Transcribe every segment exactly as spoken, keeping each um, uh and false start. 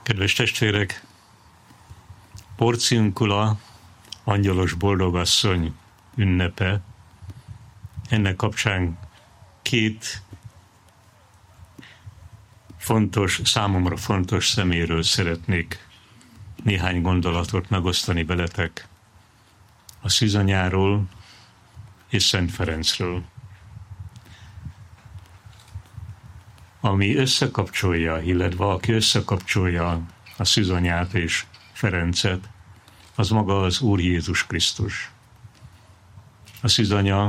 Kedves testvérek, Porciuncula, angyalos boldogasszony ünnepe. Ennek kapcsán két fontos, számomra fontos szeméről szeretnék néhány gondolatot megosztani veletek. A Szűzanyáról és Szent Ferencről. Ami összekapcsolja, illetve aki összekapcsolja a Szűzanyát és Ferencet, az maga az Úr Jézus Krisztus. A Szűzanya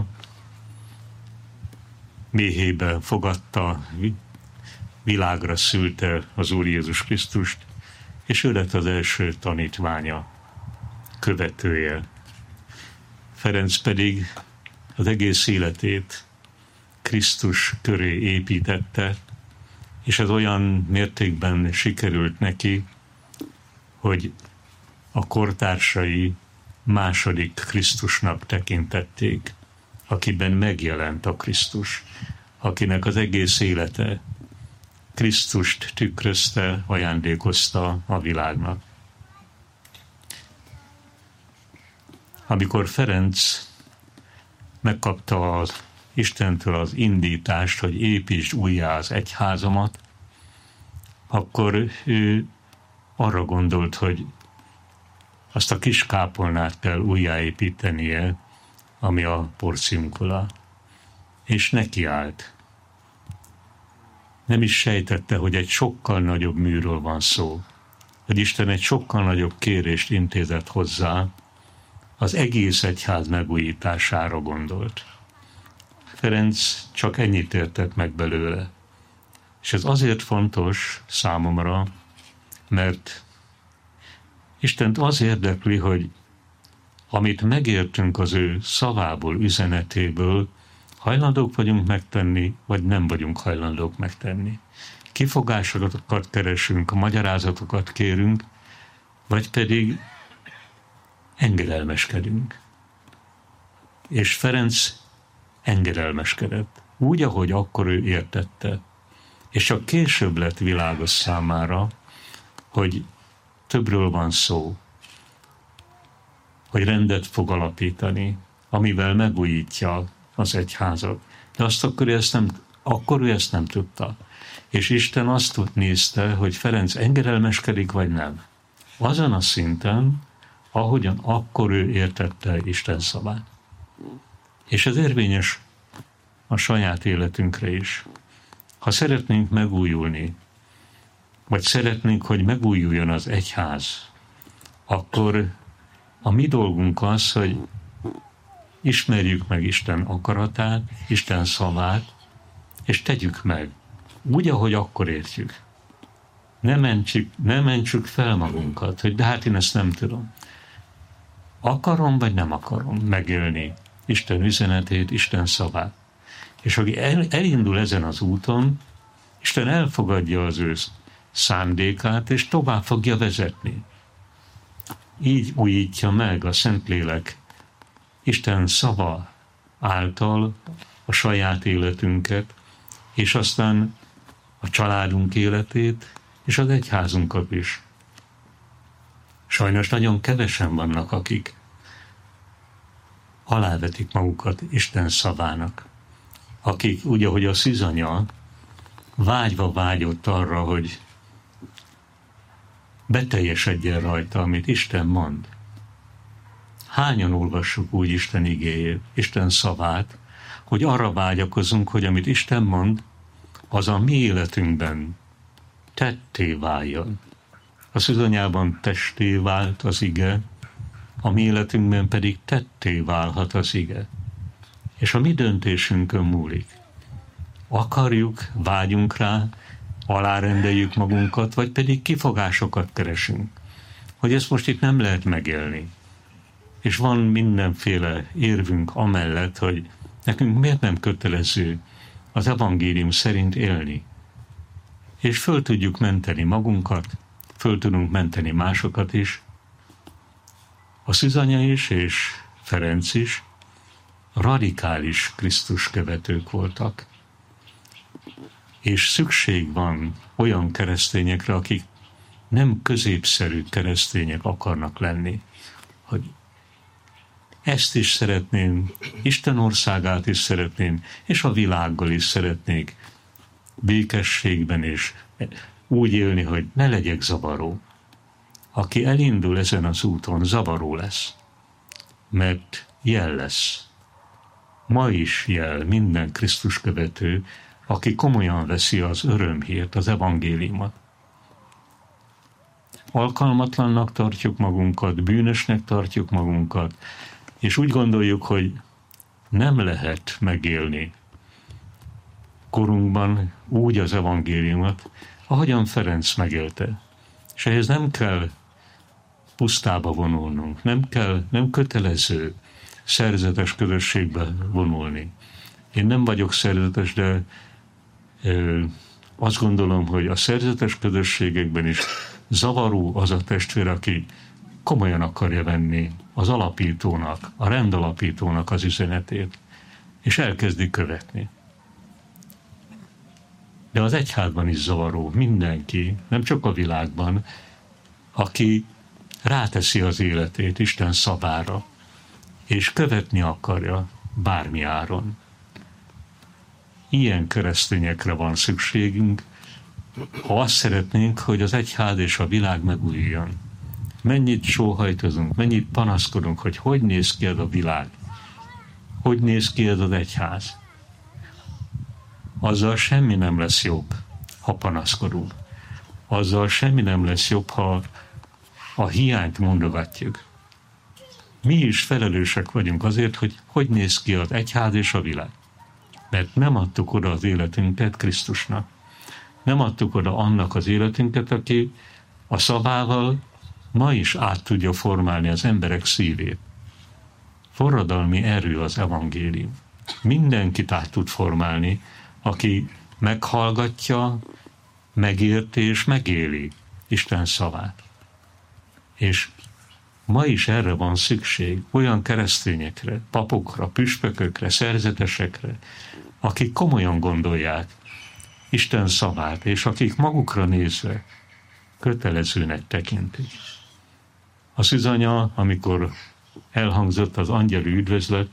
méhébe fogadta, világra szülte az Úr Jézus Krisztust, és ő lett az első tanítványa, követője. Ferenc pedig az egész életét Krisztus köré építette, és ez olyan mértékben sikerült neki, hogy a kortársai második Krisztusnak tekintették, akiben megjelent a Krisztus, akinek az egész élete Krisztust tükrözte, ajándékozta a világnak. Amikor Ferenc megkapta az Istentől az indítást, hogy építsd újjá az egyházamat, akkor ő arra gondolt, hogy azt a kis kápolnát kell újjáépítenie, ami a Porciuncula, és nekiállt. Nem is sejtette, hogy egy sokkal nagyobb műről van szó, hogy Isten egy sokkal nagyobb kérést intézett hozzá, az egész egyház megújítására gondolt. Ferenc csak ennyit értett meg belőle. És ez azért fontos számomra, mert Istent az érdekli, hogy amit megértünk az ő szavából, üzenetéből, hajlandók vagyunk megtenni, vagy nem vagyunk hajlandók megtenni. Kifogásokat keresünk, magyarázatokat kérünk, vagy pedig engedelmeskedünk. És Ferenc engedelmeskedett, úgy, ahogy akkor ő értette. És csak később lett világos számára, hogy többről van szó, hogy rendet fog alapítani, amivel megújítja az egyházat. De azt akkor ő ezt nem, akkor ő ezt nem tudta. És Isten azt nézte, hogy Ferenc engedelmeskedik, vagy nem. Azon a szinten, ahogyan akkor ő értette Isten szavát. És ez érvényes a saját életünkre is. Ha szeretnénk megújulni, vagy szeretnénk, hogy megújuljon az egyház, akkor a mi dolgunk az, hogy ismerjük meg Isten akaratát, Isten szavát, és tegyük meg, úgy, ahogy akkor értjük. Ne mentsük, ne mentsük fel magunkat, hogy de hát én ezt nem tudom. Akarom, vagy nem akarom megélni Isten üzenetét, Isten szavát. És aki el, elindul ezen az úton, Isten elfogadja az ő szándékát, és tovább fogja vezetni. Így újítja meg a Szentlélek Isten szava által a saját életünket, és aztán a családunk életét, és az egyházunkat is. Sajnos nagyon kevesen vannak, akik alávetik magukat Isten szavának, akik úgy, ahogy a Szűzanya vágyva vágyott arra, hogy beteljesedjen rajta, amit Isten mond. Hányan olvassuk úgy Isten igéjét, Isten szavát, hogy arra vágyakozunk, hogy amit Isten mond, az a mi életünkben tetté váljon. A Szűzanyában testé vált az ige, a mi életünkben pedig tetté válhat az ige. És a mi döntésünkön múlik. Akarjuk, vágyunk rá, alárendeljük magunkat, vagy pedig kifogásokat keresünk, hogy ezt most itt nem lehet megélni. És van mindenféle érvünk amellett, hogy nekünk miért nem kötelező az evangélium szerint élni. És föl tudjuk menteni magunkat, föl tudunk menteni másokat is. A Szűzanya is, és Ferenc is radikális Krisztus követők voltak. És szükség van olyan keresztényekre, akik nem középszerű keresztények akarnak lenni, hogy ezt is szeretném, Isten országát is szeretném, és a világgal is szeretnék békességben és úgy élni, hogy ne legyek zavaró. Aki elindul ezen az úton, zavaró lesz, mert jel lesz. Ma is jel minden Krisztus követő, aki komolyan veszi az örömhírt, az evangéliumot. Alkalmatlannak tartjuk magunkat, bűnösnek tartjuk magunkat, és úgy gondoljuk, hogy nem lehet megélni korunkban úgy az evangéliumot, ahogyan Ferenc megélte. És ehhez nem kell pusztába vonulnunk, nem kell, nem kötelező szerzetes közösségbe vonulni. Én nem vagyok szerzetes, de ö, azt gondolom, hogy a szerzetes közösségekben is zavaró az a testvér, aki komolyan akarja venni az alapítónak, a rendalapítónak az üzenetét, és elkezdi követni. De az egyházban is zavaró mindenki, nem csak a világban, aki ráteszi az életét Isten szavára, és követni akarja bármi áron. Ilyen keresztényekre van szükségünk, ha azt szeretnénk, hogy az egyház és a világ megújuljon. Mennyit sóhajtozunk, mennyit panaszkodunk, hogy hogy néz ki ez a világ, hogy néz ki ez az egyház. Azzal semmi nem lesz jobb, ha panaszkodunk. Azzal semmi nem lesz jobb, ha a hiányt mondogatjuk. Mi is felelősek vagyunk azért, hogy hogy néz ki az egyház és a világ. Mert nem adtuk oda az életünket Krisztusnak. Nem adtuk oda annak az életünket, aki a szavával ma is át tudja formálni az emberek szívét. Forradalmi erő az evangélium. Mindenkit át tud formálni, aki meghallgatja, megérti és megéli Isten szavát. És ma is erre van szükség, olyan keresztényekre, papokra, püspökökre, szerzetesekre, akik komolyan gondolják Isten szavát, és akik magukra nézve kötelezőnek tekintik. A szűzanya, amikor elhangzott az angyali üdvözlet,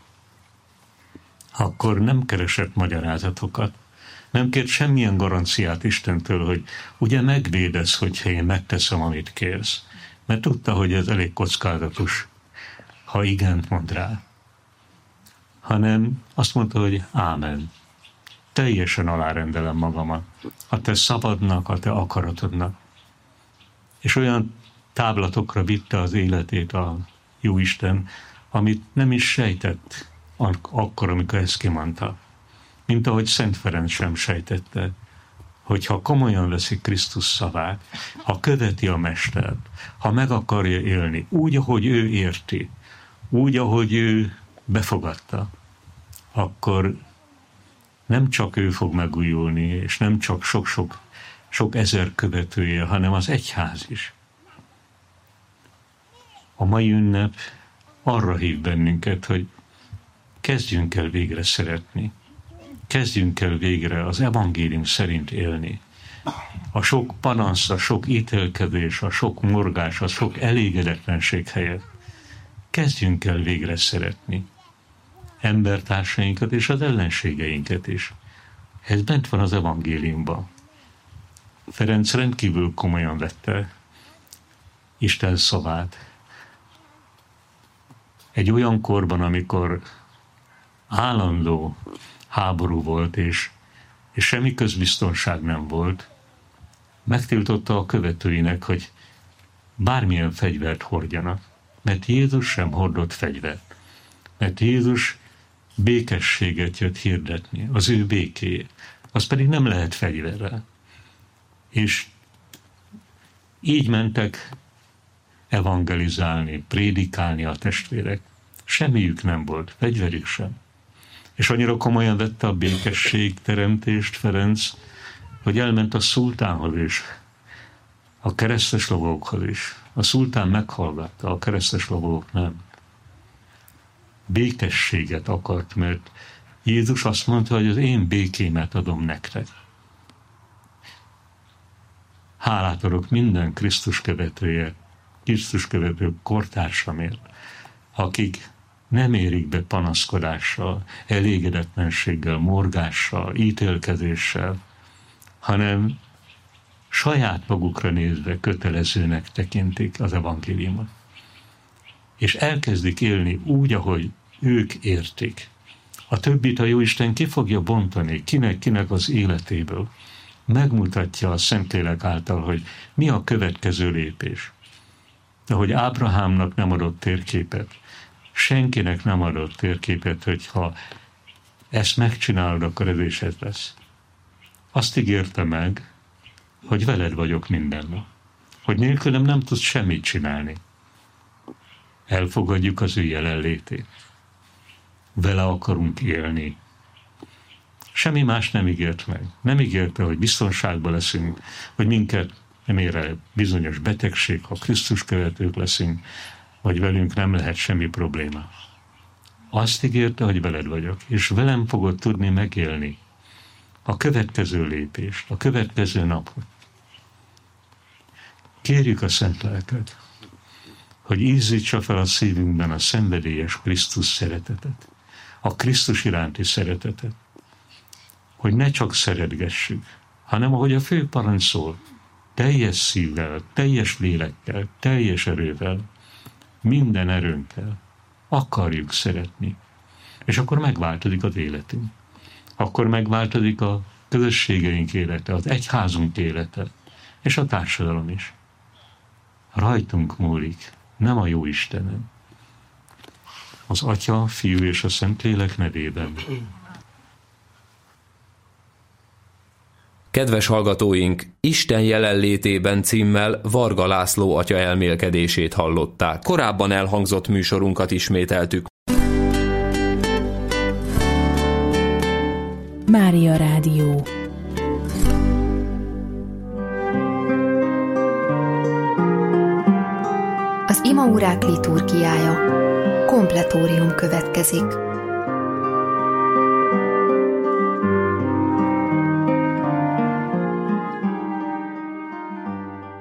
akkor nem keresett magyarázatokat, nem kért semmilyen garanciát Istentől, hogy ugye megvédesz, hogyha én megteszem, amit kérsz. Mert tudta, hogy ez elég kockázatos, ha igent mond rá. Hanem azt mondta, hogy ámen. Teljesen alárendelem magamat. A te szabadnak, a te akaratodnak. És olyan táblatokra vitte az életét a Jóisten, amit nem is sejtett akkor, amikor ezt kimondta. Mint ahogy Szent Ferenc sem sejtette, hogyha komolyan veszi Krisztus szavát, ha követi a Mestert, ha meg akarja élni, úgy, ahogy ő érti, úgy, ahogy ő befogadta, akkor nem csak ő fog megújulni, és nem csak sok-sok sok ezer követője, hanem az egyház is. A mai ünnep arra hív bennünket, hogy kezdjünk el végre szeretni. Kezdjünk el végre az evangélium szerint élni. A sok panasz, a sok ítélkedés, a sok morgás, a sok elégedetlenség helyett kezdjünk el végre szeretni embertársainkat és az ellenségeinket is. Ez bent van az evangéliumban. Ferenc rendkívül komolyan vette Isten szavát. Egy olyan korban, amikor állandó háború volt, és, és semmi közbiztonság nem volt, megtiltotta a követőinek, hogy bármilyen fegyvert hordjanak, mert Jézus sem hordott fegyvert. Mert Jézus békességet jött hirdetni, az ő békéjét. Az pedig nem lehet fegyverrel. És így mentek evangelizálni, prédikálni a testvérek. Semmiük nem volt, fegyverük sem. És annyira komolyan vette a békesség teremtést Ferenc, hogy elment a szultánhoz is, a keresztes lovagokhoz is. A szultán meghallgatta, a keresztes lovagok nem. Békességet akart, mert Jézus azt mondta, hogy az én békémet adom nektek. hálát adok minden Krisztus követője, Krisztus követő kortársamért, akik nem érik be panaszkodással, elégedetlenséggel, morgással, ítélkezéssel, hanem saját magukra nézve kötelezőnek tekintik az evangéliumot. És elkezdik élni úgy, ahogy ők értik. A többit a Jóisten ki fogja bontani, kinek-kinek az életéből. Megmutatja a Szentlélek által, hogy mi a következő lépés. Ahogy Ábrahámnak nem adott térképet, senkinek nem adott térképet, hogyha ezt megcsinálod, akkor ez is ez lesz. Azt ígérte meg, hogy veled vagyok mindenben. Hogy nélkülem nem tudsz semmit csinálni. Elfogadjuk az ő jelenlétét. Vele akarunk élni. Semmi más nem ígért meg. Nem ígérte, hogy biztonságban leszünk, hogy minket nem ér el bizonyos betegség, ha Krisztus követők leszünk, vagy velünk nem lehet semmi probléma. Azt ígérte, hogy veled vagyok, és velem fogod tudni megélni a következő lépést, a következő napot. Kérjük a Szent Lelket, hogy ízítsa fel a szívünkben a szenvedélyes Krisztus szeretetet, a Krisztus iránti szeretetet, hogy ne csak szeretgessük, hanem ahogy a fő parancs szól, teljes szívvel, teljes lélekkel, teljes erővel, minden erőnkkel akarjuk szeretni. És akkor megváltozik az életünk. Akkor megváltozik a közösségeink élete, az egyházunk élete, és a társadalom is. Rajtunk múlik, nem a Jóistenen. Az Atya, Fiú és a Szentlélek nevében. Kedves hallgatóink, Isten jelenlétében címmel Varga László atya elmélkedését hallották. Korábban elhangzott műsorunkat ismételtük. Mária Rádió. Az imaórák liturgiája. Kompletórium következik.